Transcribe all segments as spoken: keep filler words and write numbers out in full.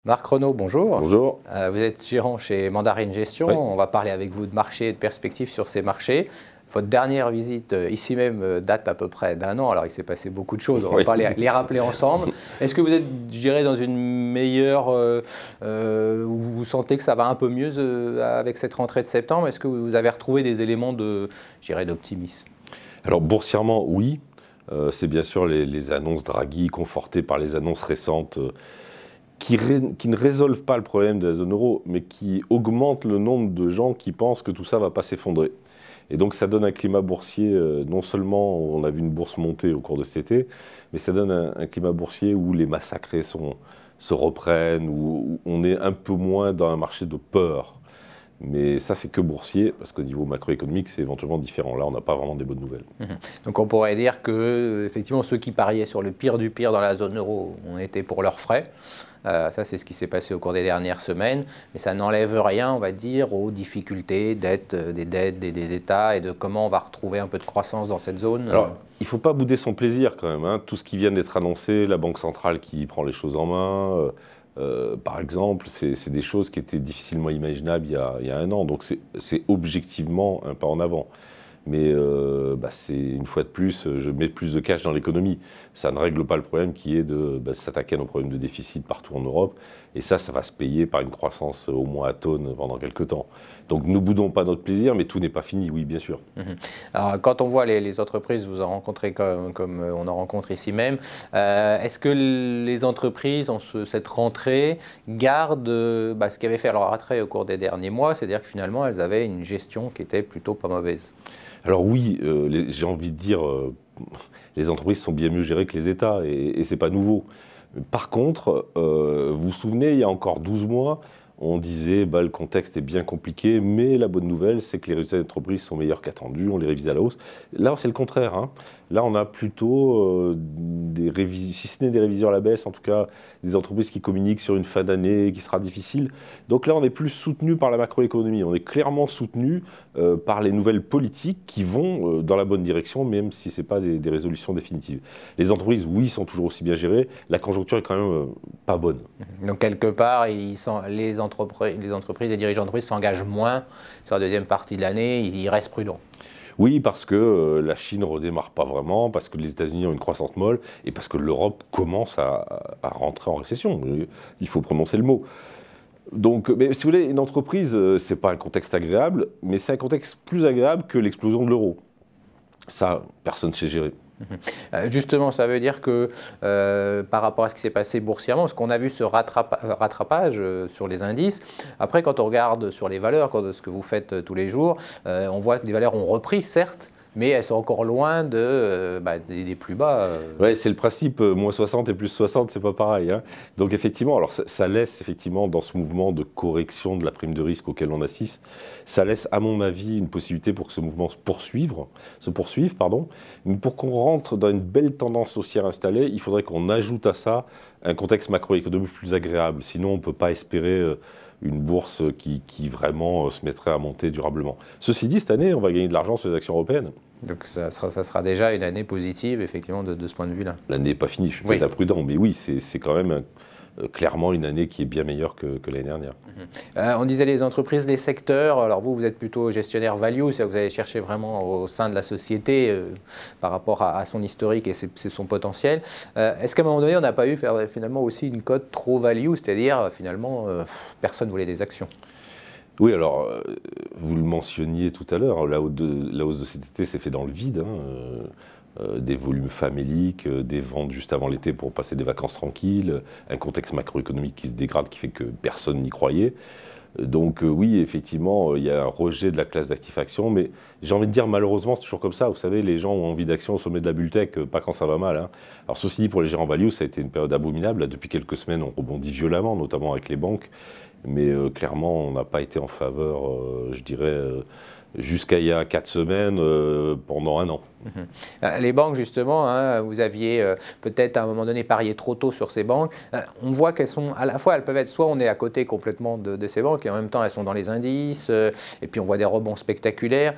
Marc Renaud, bonjour. Bonjour. Euh, vous êtes gérant chez Mandarine Gestion. Oui. On va parler avec vous de marché et de perspectives sur ces marchés. Votre dernière visite euh, ici même euh, date à peu près d'un an. Alors il s'est passé beaucoup de choses. On Oui. va pas les, les rappeler ensemble. Est-ce que vous êtes, je dirais, dans une meilleure... Euh, euh, vous vous sentez que ça va un peu mieux euh, avec cette rentrée de septembre? Est-ce que vous avez retrouvé des éléments de, je dirais, d'optimisme? Alors boursièrement, oui. Euh, c'est bien sûr les, les annonces Draghi confortées par les annonces récentes euh, qui, ré, qui ne résolvent pas le problème de la zone euro, mais qui augmentent le nombre de gens qui pensent que tout ça ne va pas s'effondrer. Et donc ça donne un climat boursier, euh, non seulement on a vu une bourse monter au cours de cet été, mais ça donne un, un climat boursier où les massacrés sont, se reprennent, où, où on est un peu moins dans un marché de peur. Mais ça, c'est que boursier, parce qu'au niveau macroéconomique, c'est éventuellement différent. Là, on n'a pas vraiment des bonnes nouvelles. Mmh. Donc on pourrait dire que, effectivement, ceux qui pariaient sur le pire du pire dans la zone euro ont été pour leurs frais. Euh, ça, c'est ce qui s'est passé au cours des dernières semaines. Mais ça n'enlève rien, on va dire, aux difficultés dettes, des dettes des, des États et de comment on va retrouver un peu de croissance dans cette zone. Alors, il ne faut pas bouder son plaisir quand même. Hein. Tout ce qui vient d'être annoncé, la Banque centrale qui prend les choses en main... Euh, Euh, par exemple, c'est, c'est des choses qui étaient difficilement imaginables il y a, il y a un an. Donc c'est, c'est objectivement un pas en avant. Mais euh, bah c'est, une fois de plus, je mets plus de cash dans l'économie. Ça ne règle pas le problème qui est de bah, s'attaquer à nos problèmes de déficit partout en Europe. Et ça, ça va se payer par une croissance au moins atone pendant quelques temps. Donc ne boudons pas notre plaisir, mais tout n'est pas fini, oui, bien sûr. Mmh. Alors, quand on voit les, les entreprises, vous en rencontrez comme, comme on en rencontre ici même, euh, est-ce que les entreprises, en ce, cette rentrée, gardent bah, ce qu'avaient fait leur attrait au cours des derniers mois, c'est-à-dire que finalement, elles avaient une gestion qui était plutôt pas mauvaise? Alors oui, euh, les, j'ai envie de dire, euh, les entreprises sont bien mieux gérées que les États, et, et ce n'est pas nouveau. Par contre, euh, vous vous souvenez, il y a encore douze mois, on disait bah, le contexte est bien compliqué, mais la bonne nouvelle, c'est que les résultats d'entreprise sont meilleurs qu'attendus, on les révise à la hausse. Là, c'est le contraire. Hein. Là, on a plutôt, euh, des révis- si ce n'est des révisions à la baisse, en tout cas, des entreprises qui communiquent sur une fin d'année qui sera difficile. Donc là, on est plus soutenu par la macroéconomie. On est clairement soutenu euh, par les nouvelles politiques qui vont euh, dans la bonne direction, même si ce n'est pas des, des résolutions définitives. Les entreprises, oui, sont toujours aussi bien gérées. La conjoncture est quand même euh, pas bonne. Donc, quelque part, ils sont, les, entreprises, les entreprises, les dirigeants d'entreprise s'engagent moins sur la deuxième partie de l'année, ils restent prudents. Oui, parce que euh, la Chine ne redémarre pas vraiment, parce que les États-Unis ont une croissance molle, et parce que l'Europe commence à, à rentrer en récession. Il faut prononcer le mot. Donc, mais si vous voulez, une entreprise, euh, ce n'est pas un contexte agréable, mais c'est un contexte plus agréable que l'explosion de l'euro. Ça, personne ne sait gérer. Euh, justement, ça veut dire que euh, par rapport à ce qui s'est passé boursièrement, parce qu'on a vu ce rattrapa- rattrapage euh, sur les indices, après quand on regarde sur les valeurs, quand, ce que vous faites euh, tous les jours, euh, on voit que les valeurs ont repris, certes, mais elles sont encore loin de, euh, bah, des, des plus bas. Euh. Ouais, c'est le principe, euh, moins soixante et plus soixante, c'est pas pareil. Hein. Donc effectivement, alors ça, ça laisse effectivement dans ce mouvement de correction de la prime de risque auquel on assiste, ça laisse à mon avis une possibilité pour que ce mouvement se poursuive, se poursuive, pardon. Mais pour qu'on rentre dans une belle tendance haussière installée, il faudrait qu'on ajoute à ça un contexte macroéconomique plus agréable. Sinon, on ne peut pas espérer euh, une bourse qui, qui vraiment euh, se mettrait à monter durablement. Ceci dit, cette année, on va gagner de l'argent sur les actions européennes. Donc ça sera, ça sera déjà une année positive, effectivement, de, de ce point de vue-là. L'année n'est pas finie, je suis peut-être Oui. imprudent, mais oui, c'est, c'est quand même un, euh, clairement une année qui est bien meilleure que, que l'année dernière. Mmh. Euh, on disait les entreprises, les secteurs. Alors vous, vous êtes plutôt gestionnaire value, c'est-à-dire que vous allez chercher vraiment au sein de la société euh, par rapport à, à son historique et c'est, c'est son potentiel. Euh, est-ce qu'à un moment donné, on n'a pas eu faire, finalement aussi une cote trop value, c'est-à-dire finalement euh, personne ne voulait des actions? Oui, alors, euh, vous le mentionniez tout à l'heure, la hausse de, la hausse de cet été s'est fait dans le vide. Hein, euh, euh, des volumes faméliques, euh, des ventes juste avant l'été pour passer des vacances tranquilles, un contexte macroéconomique qui se dégrade, qui fait que personne n'y croyait. Donc euh, oui, effectivement, il y a un rejet de la classe d'actifs actions, mais j'ai envie de dire malheureusement, c'est toujours comme ça. Vous savez, les gens ont envie d'actions au sommet de la bulle tech, pas quand ça va mal. Hein. Alors ceci dit, pour les gérants value, ça a été une période abominable. Là, depuis quelques semaines, on rebondit violemment, notamment avec les banques. Mais euh, clairement, on n'a pas été en faveur, euh, je dirais, euh, jusqu'à il y a quatre semaines, euh, pendant un an. Mmh. Les banques, justement, hein, vous aviez euh, peut-être à un moment donné parié trop tôt sur ces banques. Euh, on voit qu'elles sont, à la fois, elles peuvent être soit on est à côté complètement de, de ces banques, et en même temps elles sont dans les indices, euh, et puis on voit des rebonds spectaculaires.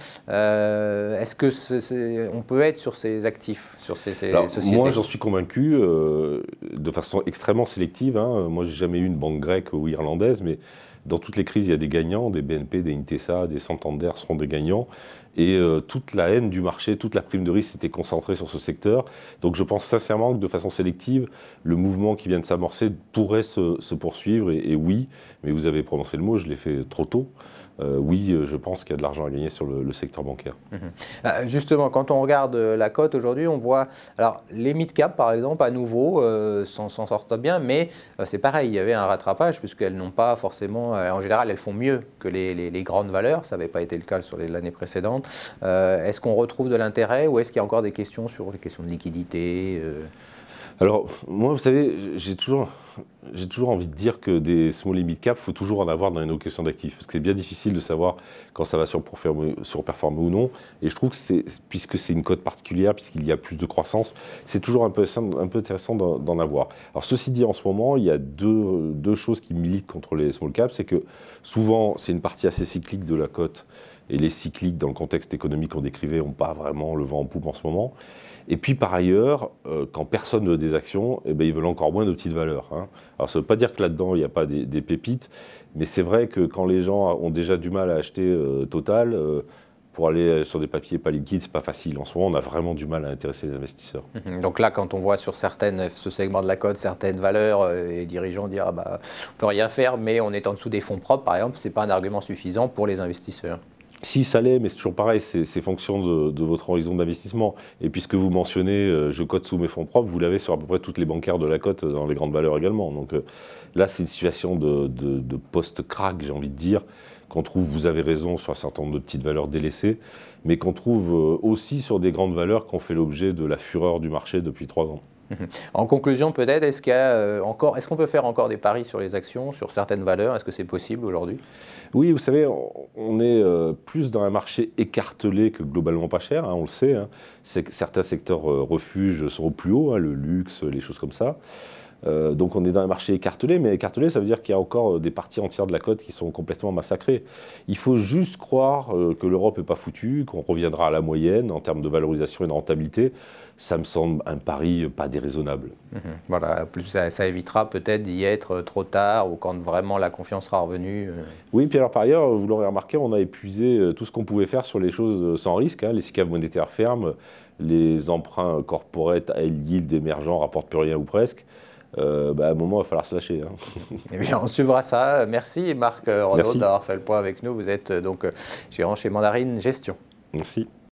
Euh, est-ce que c'est, c'est, on peut être sur ces actifs, sur ces, ces Alors, sociétés? moi, j'en suis convaincu euh, de façon extrêmement sélective. Hein. Moi, j'ai jamais eu une banque grecque ou irlandaise, mais dans toutes les crises, il y a des gagnants, des B N P, des Intesa, des Santander seront des gagnants. Et euh, toute la haine du marché, toute la prime de risque s'était concentrée sur ce secteur. Donc je pense sincèrement que de façon sélective, le mouvement qui vient de s'amorcer pourrait se, se poursuivre. Et, et oui, mais vous avez prononcé le mot, je l'ai fait trop tôt. Euh, oui, je pense qu'il y a de l'argent à gagner sur le, le secteur bancaire. Mmh. Euh, justement, quand on regarde la cote aujourd'hui, on voit alors les mid-cap, par exemple, à nouveau, euh, s'en, s'en sortent bien, mais euh, c'est pareil, il y avait un rattrapage, puisqu'elles n'ont pas forcément, euh, en général, elles font mieux que les, les, les grandes valeurs, ça n'avait pas été le cas sur les, l'année précédente. Euh, est-ce qu'on retrouve de l'intérêt, ou est-ce qu'il y a encore des questions sur les questions de liquidité? euh... Alors, moi, vous savez, j'ai toujours, j'ai toujours envie de dire que des small et mid cap, il faut toujours en avoir dans les allocations d'actifs. Parce que c'est bien difficile de savoir quand ça va surperformer, surperformer ou non. Et je trouve que c'est, puisque c'est une cote particulière, puisqu'il y a plus de croissance, c'est toujours un peu, un peu intéressant d'en, d'en avoir. Alors, ceci dit, en ce moment, il y a deux, deux choses qui militent contre les small caps. C'est que souvent, c'est une partie assez cyclique de la cote. Et les cycliques, dans le contexte économique qu'on décrivait, n'ont pas vraiment le vent en poupe en ce moment. Et puis par ailleurs, euh, quand personne ne veut des actions, eh ben, ils veulent encore moins de petites valeurs. Hein. Alors ça ne veut pas dire que là-dedans, il n'y a pas des, des pépites, mais c'est vrai que quand les gens ont déjà du mal à acheter euh, Total, euh, pour aller sur des papiers pas liquides, c'est pas facile. En ce moment, on a vraiment du mal à intéresser les investisseurs. Mmh. Donc là, quand on voit sur certaines, ce segment de la cote, certaines valeurs, euh, les dirigeants dire ah bah, on ne peut rien faire, mais on est en dessous des fonds propres, par exemple, ce n'est pas un argument suffisant pour les investisseurs. Si, ça l'est, mais c'est toujours pareil, c'est, c'est fonction de, de votre horizon d'investissement. Et puisque vous mentionnez euh, je cote sous mes fonds propres, vous l'avez sur à peu près toutes les bancaires de la cote dans les grandes valeurs également. Donc euh, là, c'est une situation de, de, de post-crack, j'ai envie de dire, qu'on trouve, vous avez raison, sur un certain nombre de petites valeurs délaissées, mais qu'on trouve euh, aussi sur des grandes valeurs qui ont fait l'objet de la fureur du marché depuis trois ans. En conclusion, peut-être, est-ce qu'il y a, euh, encore, est-ce qu'on peut faire encore des paris sur les actions, sur certaines valeurs? Est-ce que c'est possible aujourd'hui? Oui, vous savez, on est euh, plus dans un marché écartelé que globalement pas cher, hein, on le sait. Hein. C'est que certains secteurs euh, refuges sont au plus haut, hein, le luxe, les choses comme ça. Euh, donc on est dans un marché écartelé, mais écartelé, ça veut dire qu'il y a encore des parties entières de la cote qui sont complètement massacrées. Il faut juste croire euh, que l'Europe n'est pas foutue, qu'on reviendra à la moyenne en termes de valorisation et de rentabilité. Ça me semble un pari pas déraisonnable. Mmh. Voilà, plus ça, ça évitera peut-être d'y être trop tard ou quand vraiment la confiance sera revenue. Euh... Oui, puis alors par ailleurs, vous l'aurez remarqué, on a épuisé tout ce qu'on pouvait faire sur les choses sans risque. Hein, les SICAV monétaires fermes, les emprunts corporate à yield émergents rapportent plus rien ou presque. Euh, bah, à un moment, il va falloir se lâcher. Hein. Eh bien, on suivra ça. Merci Marc Renaud d'avoir fait le point avec nous. Vous êtes donc gérant chez Mandarine Gestion. Merci.